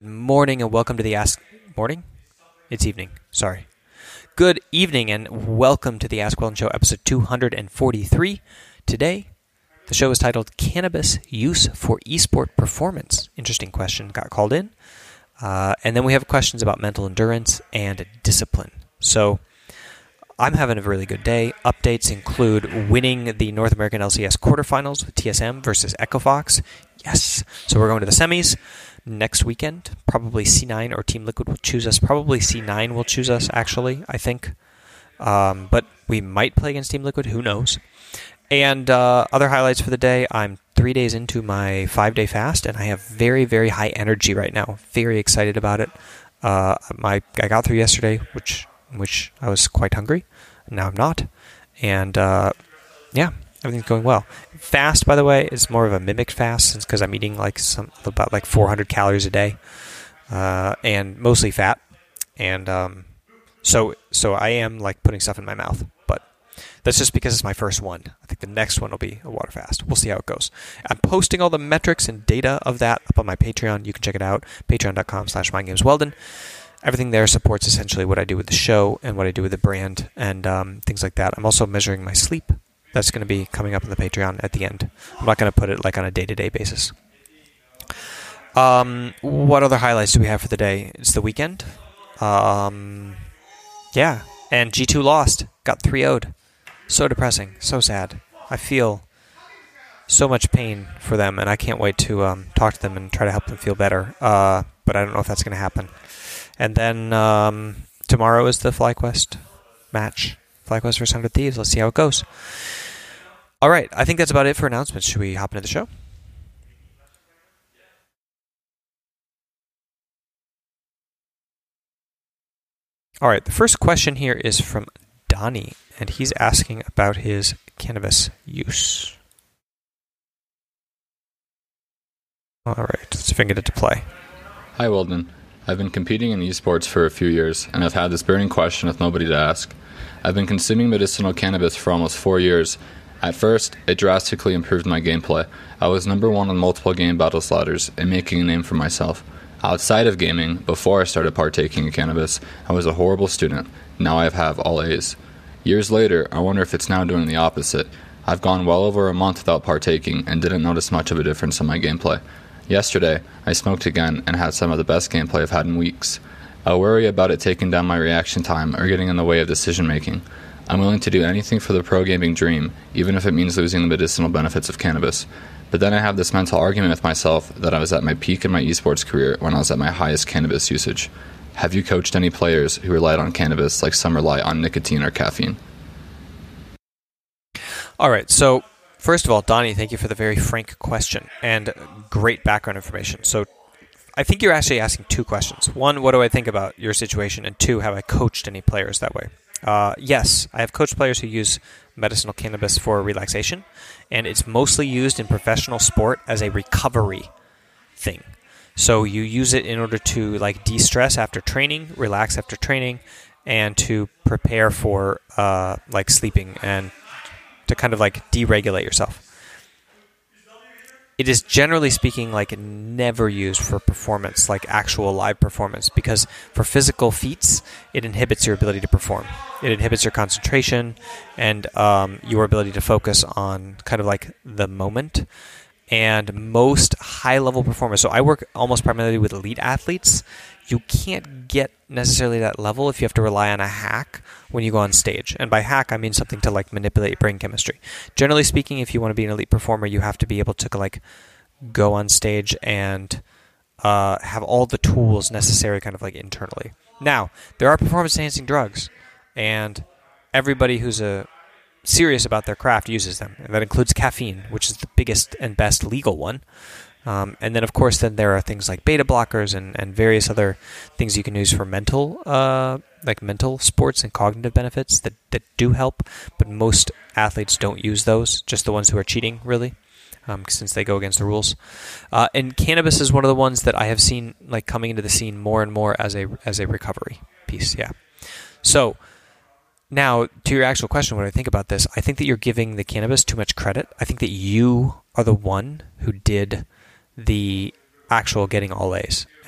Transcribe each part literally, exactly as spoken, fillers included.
Morning and welcome to the Ask... Morning? It's evening. Sorry. Good evening and welcome to the Ask Weldon Show, episode two hundred forty-three. Today, the show is titled Cannabis Use for Esport Performance. Interesting question got called in. Uh, and then we have questions about mental endurance and discipline. So, I'm having a really good day. Updates include winning the North American L C S quarterfinals with T S M versus EchoFox. Yes! So we're going to the semis next weekend. Probably C nine or Team Liquid will choose us. Probably C nine will choose us, actually, I think. Um, but we might play against Team Liquid. Who knows? And uh, other highlights for the day. I'm three days into my five-day fast, and I have very, very high energy right now. Very excited about it. Uh, my I got through yesterday, which which I was quite hungry. Now I'm not. And, uh, yeah, everything's going well. Fast, by the way, is more of a mimicked fast because I'm eating like some about like four hundred calories a day, uh, and mostly fat. And um, so so I am like putting stuff in my mouth, but that's just because it's my first one. I think the next one will be a water fast. We'll see how it goes. I'm posting all the metrics and data of that up on my Patreon. You can check it out, patreon.com slash mindgamesweldon. Everything there supports essentially what I do with the show and what I do with the brand and um, things like that. I'm also measuring my sleep. That's going to be coming up in the Patreon at the end. I'm not going to put it like on a day-to-day basis. Um, what other highlights do we have for the day? It's the weekend. Um, yeah, and G two lost. Got three oh'd. So depressing. So sad. I feel so much pain for them, and I can't wait to um, talk to them and try to help them feel better. Uh, but I don't know if that's going to happen. And then um, tomorrow is the FlyQuest match. FlyQuest versus one hundred Thieves. Let's see how it goes. All right. I think that's about it for announcements. Should we hop into the show? All right. The first question here is from Donnie, and he's asking about his cannabis use. All right. Let's see if I can get it to play. Hi, Weldon. I've been competing in esports for a few years, and I've had this burning question with nobody to ask. I've been consuming medicinal cannabis for almost four years. At first, it drastically improved my gameplay. I was number one on multiple game battle ladders and making a name for myself. Outside of gaming, before I started partaking in cannabis, I was a horrible student. Now I have all A's. Years later, I wonder if it's now doing the opposite. I've gone well over a month without partaking and didn't notice much of a difference in my gameplay. Yesterday, I smoked again and had some of the best gameplay I've had in weeks. I worry about it taking down my reaction time or getting in the way of decision making. I'm willing to do anything for the pro gaming dream, even if it means losing the medicinal benefits of cannabis. But then I have this mental argument with myself that I was at my peak in my esports career when I was at my highest cannabis usage. Have you coached any players who relied on cannabis like some rely on nicotine or caffeine? All right, so first of all, Donnie, thank you for the very frank question and great background information. So I think you're actually asking two questions. One, what do I think about your situation? And two, have I coached any players that way? Uh, yes, I have coached players who use medicinal cannabis for relaxation, and it's mostly used in professional sport as a recovery thing. So you use it in order to like de-stress after training, relax after training, and to prepare for uh, like sleeping and to kind of like deregulate yourself. It is generally speaking like never used for performance, like actual live performance, because for physical feats, it inhibits your ability to perform. It inhibits your concentration and um, your ability to focus on kind of like the moment. And most high-level performers, so I work almost primarily with elite athletes, you can't get necessarily that level if you have to rely on a hack when you go on stage. And by hack, I mean something to like manipulate brain chemistry. Generally speaking, if you want to be an elite performer, you have to be able to like go on stage and uh, have all the tools necessary kind of like internally. Now, there are performance-enhancing drugs, and everybody who's a serious about their craft uses them. And that includes caffeine, which is the biggest and best legal one. Um, and then, of course, then there are things like beta blockers and, and various other things you can use for mental, uh, like mental sports and cognitive benefits that, that do help. But most athletes don't use those, just the ones who are cheating, really, um, since they go against the rules. Uh, and cannabis is one of the ones that I have seen like coming into the scene more and more as a as a recovery piece. Yeah. So now, to your actual question, what I think about this, I think that you're giving the cannabis too much credit. I think that you are the one who did the actual getting all A's.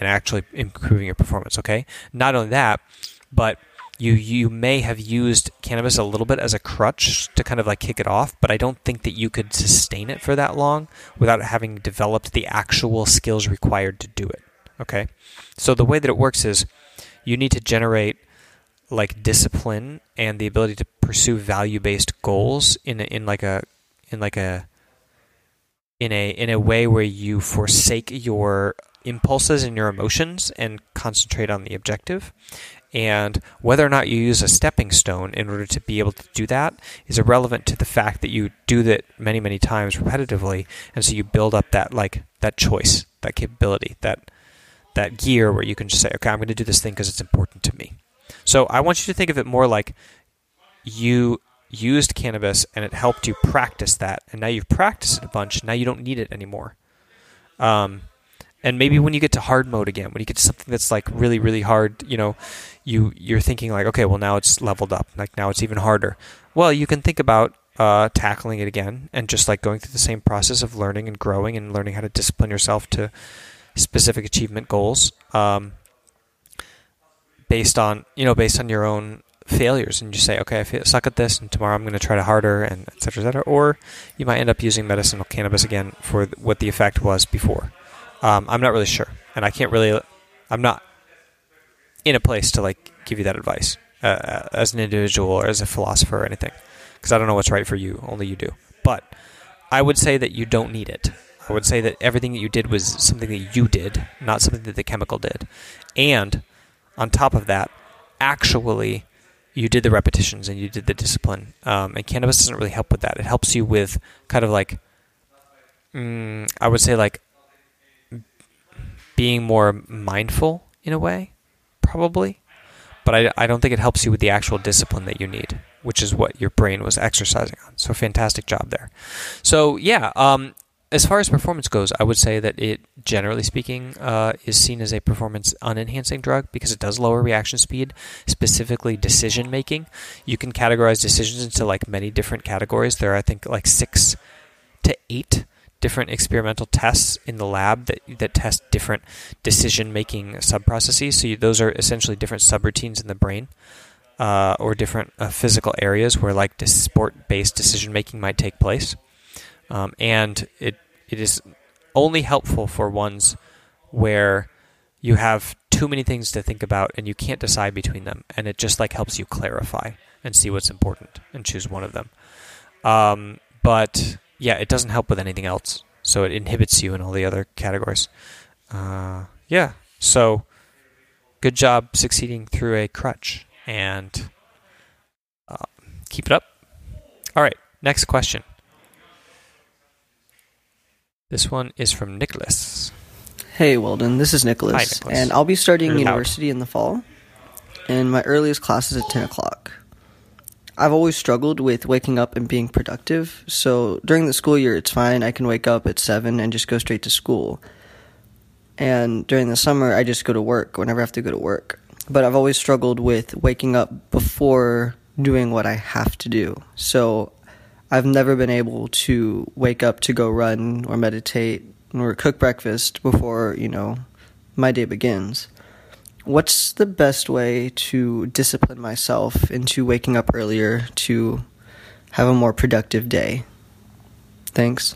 and actually improving your performance, okay? Not only that, but you you may have used cannabis a little bit as a crutch to kind of like kick it off, but I don't think that you could sustain it for that long without having developed the actual skills required to do it, okay? So the way that it works is you need to generate like discipline and the ability to pursue value-based goals in a, in like a in like a in a in a way where you forsake your impulses and your emotions and concentrate on the objective. And whether or not you use a stepping stone in order to be able to do that is irrelevant to the fact that you do that many, many times repetitively, and so you build up that like that choice, that capability, that that gear where you can just say, okay, I'm going to do this thing because it's important to me. So I want you to think of it more like you used cannabis and it helped you practice that, and now you've practiced it a bunch, now you don't need it anymore. Um, and maybe when you get to hard mode again, when you get to something that's like really, really hard, you know, you, you're thinking like, okay, well now it's leveled up, like now it's even harder. Well, you can think about uh, tackling it again and just like going through the same process of learning and growing and learning how to discipline yourself to specific achievement goals, um, based on, you know, based on your own failures, and you say, okay, I feel, suck at this, and tomorrow I'm going to try to harder, and et cetera, et cetera. Or you might end up using medicinal cannabis again for what the effect was before. Um, I'm not really sure, and I can't really, I'm not in a place to like give you that advice uh, as an individual or as a philosopher or anything, because I don't know what's right for you. Only you do. But I would say that you don't need it. I would say that everything that you did was something that you did, not something that the chemical did. And on top of that, actually, you did the repetitions and you did the discipline. Um, and cannabis doesn't really help with that. It helps you with kind of like, mm, I would say like being more mindful in a way, probably. But I, I don't think it helps you with the actual discipline that you need, which is what your brain was exercising on. So fantastic job there. So yeah, um, as far as performance goes, I would say that it, generally speaking, uh, is seen as a performance unenhancing drug because it does lower reaction speed, specifically decision making. You can categorize decisions into like many different categories. There are, I think, like six to eight different experimental tests in the lab that that test different decision making subprocesses. So you, those are essentially different subroutines in the brain, uh, or different uh, physical areas where like sport-based decision making might take place. Um, and it it is only helpful for ones where you have too many things to think about and you can't decide between them, and it just like helps you clarify and see what's important and choose one of them. Um, but yeah, it doesn't help with anything else, so it inhibits you in all the other categories. Uh, yeah, so good job succeeding through a crutch, and uh, keep it up. All right, next question. This one is from Nicholas. Hey, Weldon. This is Nicholas. Hi, Nicholas. And I'll be starting Very university loud. in the fall, and my earliest class is at ten o'clock. I've always struggled with waking up and being productive, so during the school year, it's fine. I can wake up at seven and just go straight to school. And during the summer, I just go to work whenever I have to go to work. But I've always struggled with waking up before doing what I have to do. So I've never been able to wake up to go run or meditate or cook breakfast before, you know, my day begins. What's the best way to discipline myself into waking up earlier to have a more productive day? Thanks.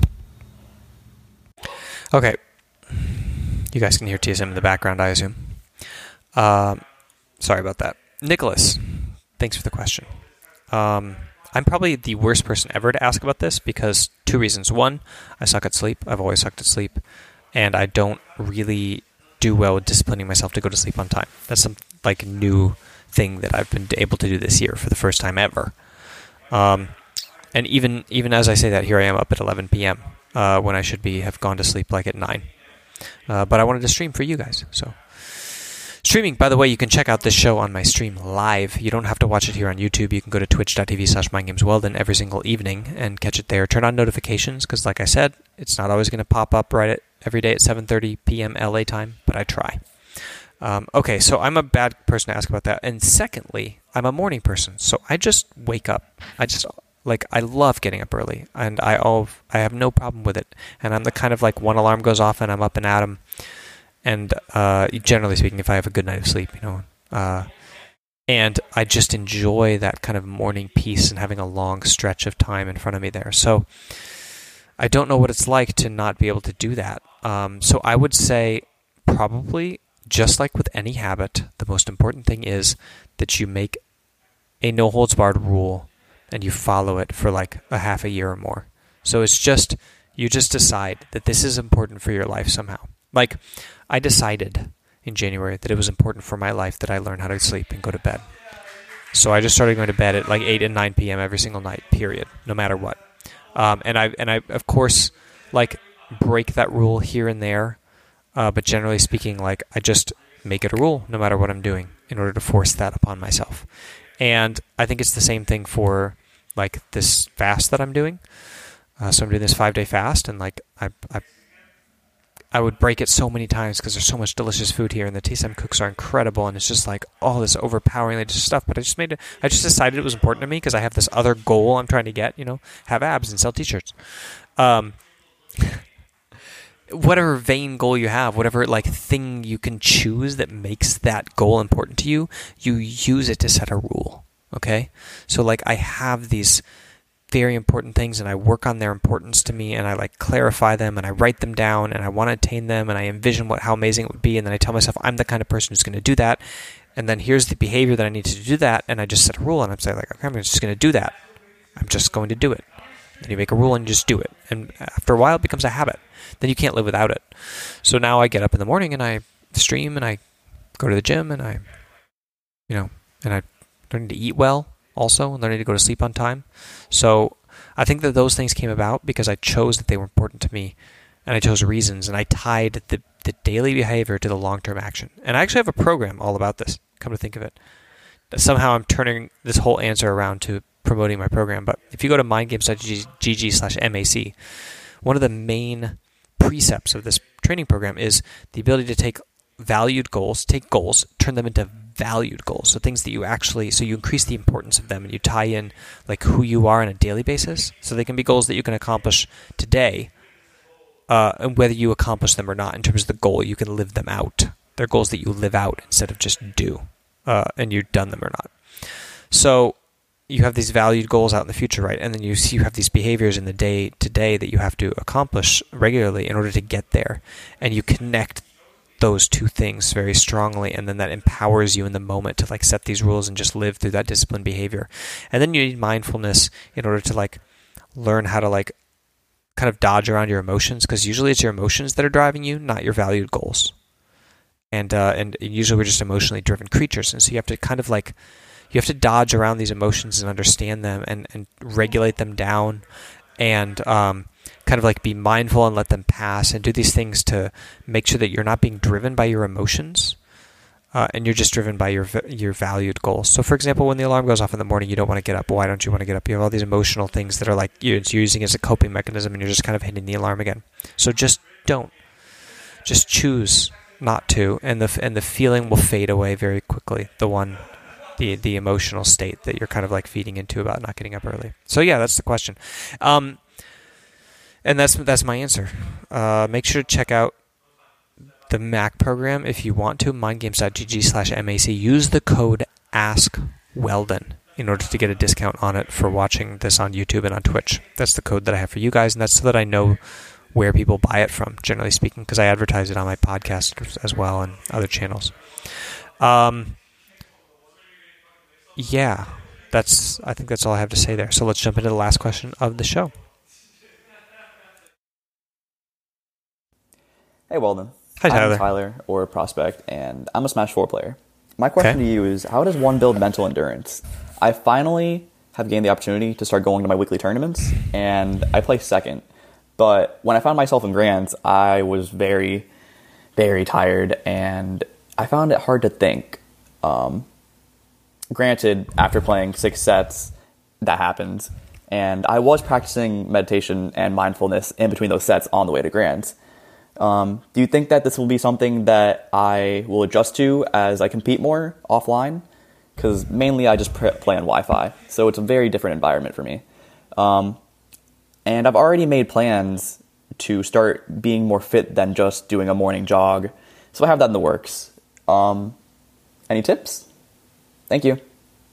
Okay. You guys can hear T S M in the background, I assume. Um, sorry about that. Nicholas, thanks for the question. Um, I'm probably the worst person ever to ask about this because two reasons. One, I suck at sleep. I've always sucked at sleep. And I don't really do well with disciplining myself to go to sleep on time. That's some like new thing that I've been able to do this year for the first time ever. Um, and even even as I say that, here I am up at eleven p.m. Uh, when I should be have gone to sleep like at nine. Uh, but I wanted to stream for you guys. So streaming, by the way, you can check out this show on my stream live. You don't have to watch it here on YouTube. You can go to twitch.tv slash mindgamesweldon every single evening and catch it there. Turn on notifications because, like I said, it's not always going to pop up right at every day at seven thirty p.m. L A time, but I try. Um, okay, so I'm a bad person to ask about that. And secondly, I'm a morning person, so I just wake up. I just, like, I love getting up early, and I all, I have no problem with it. And I'm the kind of, like, one alarm goes off and I'm up and at 'em. and uh, generally speaking, if I have a good night of sleep, you know, uh, and I just enjoy that kind of morning peace and having a long stretch of time in front of me there. So I don't know what it's like to not be able to do that. Um, so I would say probably, just like with any habit, the most important thing is that you make a no-holds-barred rule and you follow it for like a half a year or more. So it's just, you just decide that this is important for your life somehow. Like, I decided in January that it was important for my life that I learn how to sleep and go to bed. So I just started going to bed at like eight and nine p.m. every single night, period, no matter what. Um, and I, and I, of course, like, break that rule here and there. Uh, but generally speaking, like, I just make it a rule no matter what I'm doing in order to force that upon myself. And I think it's the same thing for, like, this fast that I'm doing. Uh, so I'm doing this five-day fast, and, like, I, I I would break it so many times because there's so much delicious food here, and the T S M cooks are incredible, and it's just like all this overpoweringly delicious stuff. But I just made it. I just decided it was important to me because I have this other goal I'm trying to get. You know, have abs and sell T-shirts. Um, whatever vain goal you have, whatever like thing you can choose that makes that goal important to you, you use it to set a rule. Okay, so like I have these very important things, and I work on their importance to me, and I like clarify them, and I write them down, and I want to attain them, and I envision what how amazing it would be, and then I tell myself I'm the kind of person who's going to do that, and then here's the behavior that I need to do that, and I just set a rule, and I'm saying like, okay, I'm just going to do that. I'm just going to do it. Then you make a rule and you just do it, and after a while it becomes a habit. Then you can't live without it. So now I get up in the morning and I stream and I go to the gym and I, you know, and I learning to eat well. Also, and learning to go to sleep on time. So I think that those things came about because I chose that they were important to me, and I chose reasons, and I tied the, the daily behavior to the long-term action. And I actually have a program all about this, come to think of it. Somehow I'm turning this whole answer around to promoting my program, but if you go to mindgames.gg slash MAC, one of the main precepts of this training program is the ability to take valued goals, take goals, turn them into valued goals. So things that you actually, so you increase the importance of them and you tie in like who you are on a daily basis. So they can be goals that you can accomplish today, uh, and whether you accomplish them or not in terms of the goal, you can live them out. They're goals that you live out instead of just do, uh, and you've done them or not. So you have these valued goals out in the future, right? And then you see you have these behaviors in the day to day that you have to accomplish regularly in order to get there. And you connect those two things very strongly, and then that empowers you in the moment to like set these rules and just live through that disciplined behavior. And then you need mindfulness in order to like learn how to like kind of dodge around your emotions, because usually it's your emotions that are driving you, not your valued goals. And uh, and usually we're just emotionally driven creatures, and so you have to kind of like you have to dodge around these emotions and understand them and, and regulate them down, and um, kind of like be mindful and let them pass, and do these things to make sure that you're not being driven by your emotions, uh, and you're just driven by your your valued goals. So for example, when the alarm goes off in the morning, you don't want to get up. Why don't you want to get up? You have all these emotional things that are like you're using as a coping mechanism, and you're just kind of hitting the alarm again. So just don't. Just choose not to, and the and the feeling will fade away very quickly. The one, the the emotional state that you're kind of like feeding into about not getting up early. So yeah, that's the question. Um, And that's that's my answer. Uh, make sure to check out the Mac program if you want to, mindgames.gg slash MAC. Use the code AskWeldon in order to get a discount on it for watching this on YouTube and on Twitch. That's the code that I have for you guys, and that's so that I know where people buy it from, generally speaking, because I advertise it on my podcast as well and other channels. Um, yeah, that's. I think that's all I have to say there. So let's jump into the last question of the show. Hey, Weldon. Hi, Tyler. I'm Tyler, or Prospect, and I'm a Smash four player. My question Okay. to you is, how does one build mental endurance? I finally have gained the opportunity to start going to my weekly tournaments, and I play second. But when I found myself in Grands, I was very, very tired, and I found it hard to think. Um, granted, after playing six sets, that happened, and I was practicing meditation and mindfulness in between those sets on the way to Grands. Um, do you think that this will be something that I will adjust to as I compete more offline? Because mainly I just pre- play on Wi-Fi, so it's a very different environment for me. Um, and I've already made plans to start being more fit than just doing a morning jog So I have that in the works. Um, any tips? Thank you.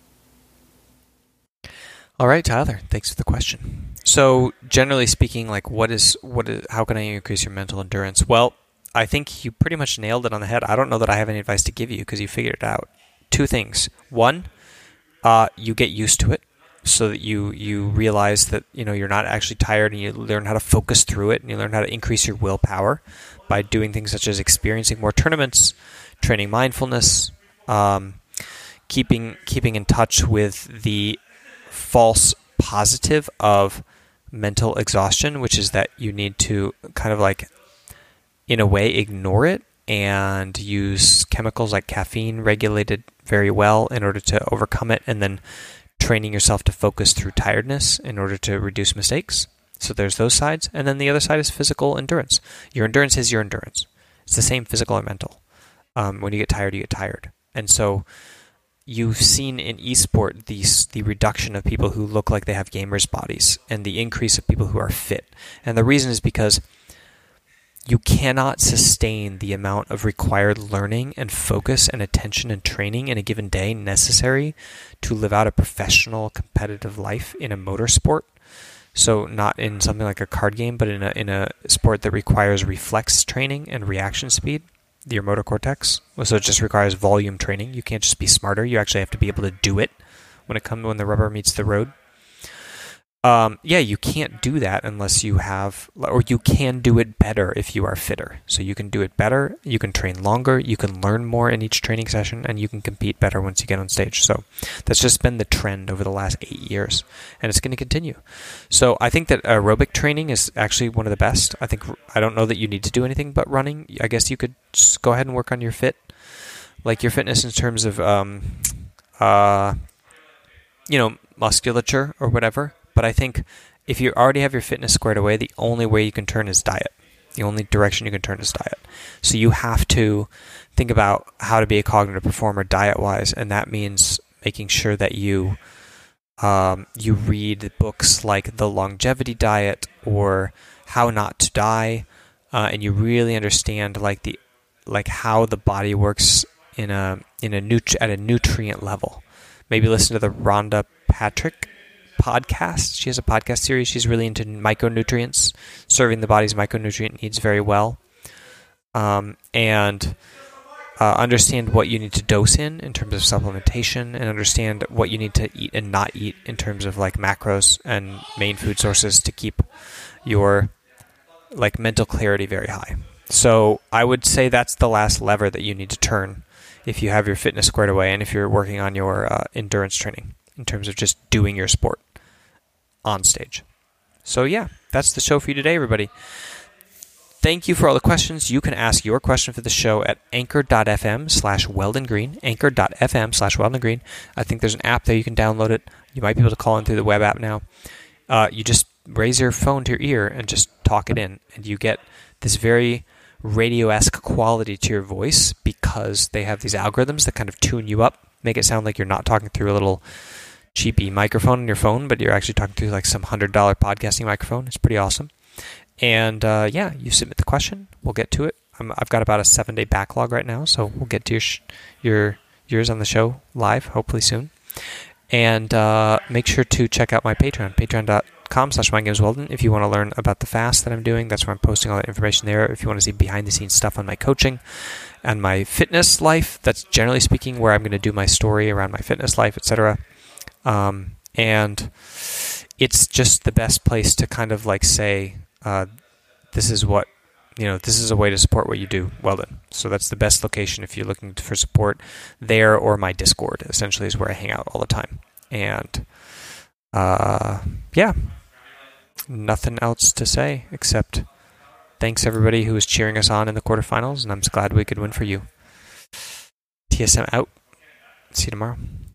All right, Tyler. Thanks for the question. So, generally speaking, like, what is what is how can I increase your mental endurance? Well, I think you pretty much nailed it on the head. I don't know that I have any advice to give you because you figured it out. Two things. One, uh, you get used to it, so that you you realize that you know you're not actually tired, and you learn how to focus through it, and you learn how to increase your willpower by doing things such as experiencing more tournaments, training mindfulness, um, keeping keeping in touch with the false positive of mental exhaustion, which is that you need to kind of like, in a way, ignore it and use chemicals like caffeine regulated very well in order to overcome it, and then training yourself to focus through tiredness in order to reduce mistakes. So there's those sides. And then the other side is physical endurance. Your endurance is your endurance. It's the same physical or mental. Um, when you get tired, you get tired. And so you've seen in esport these, the reduction of people who look like they have gamers' bodies and the increase of people who are fit. And the reason is because you cannot sustain the amount of required learning and focus and attention and training in a given day necessary to live out a professional competitive life in a motorsport. So not in something like a card game, but in a in a sport that requires reflex training and reaction speed, your motor cortex. So it just requires volume training. You can't just be smarter. You actually have to be able to do it when it comes when the rubber meets the road. Um, yeah, you can't do that unless you have, or you can do it better if you are fitter. So you can do it better, you can train longer, you can learn more in each training session, and you can compete better once you get on stage. So that's just been the trend over the last eight years, and it's going to continue. So I think that aerobic training is actually one of the best. I think, I don't know that you need to do anything but running. I guess you could just go ahead and work on your fit, like your fitness in terms of, um, uh, you know, musculature or whatever. But I think if you already have your fitness squared away, the only way you can turn is diet. The only direction you can turn is diet. So you have to think about how to be a cognitive performer diet-wise, and that means making sure that you um, you read books like The Longevity Diet or How Not to Die, uh, and you really understand like the like how the body works in a in a nut- at a nutrient level. Maybe listen to the Rhonda Patrick podcast. She has a podcast series. She's really into micronutrients, serving the body's micronutrient needs very well, um, and uh, understand what you need to dose in in terms of supplementation, and understand what you need to eat and not eat in terms of like macros and main food sources to keep your like mental clarity very high. So I would say that's the last lever that you need to turn if you have your fitness squared away and if you're working on your uh, endurance training in terms of just doing your sport on stage. So yeah, that's the show for you today, everybody. Thank you for all the questions. You can ask your question for the show at anchor.fm slash Weldon Green, anchor.fm slash Weldon Green. I think there's an app there. You can download it. You might be able to call in through the web app now. Uh, you just raise your phone to your ear and just talk it in, and you get this very radio-esque quality to your voice because they have these algorithms that kind of tune you up, make it sound like you're not talking through a little cheapy microphone on your phone, but you're actually talking through like some one hundred dollars podcasting microphone. It's pretty awesome. And uh, yeah, you submit the question. We'll get to it. I'm, I've got about a seven-day backlog right now, so we'll get to your sh- your yours on the show live, hopefully soon. And uh, make sure to check out my Patreon, patreon.com slash mindgamesweldon. If you want to learn about the fast that I'm doing, that's where I'm posting all that information there. If you want to see behind-the-scenes stuff on my coaching and my fitness life, that's generally speaking where I'm going to do my story around my fitness life, et cetera. Um, and it's just the best place to kind of like say, uh, this is what, you know, this is a way to support what you do. Well done. So that's the best location if you're looking for support there, or my Discord essentially is where I hang out all the time. And, uh, yeah, nothing else to say except thanks everybody who was cheering us on in the quarterfinals. And I'm just glad we could win for you. T S M out. See you tomorrow.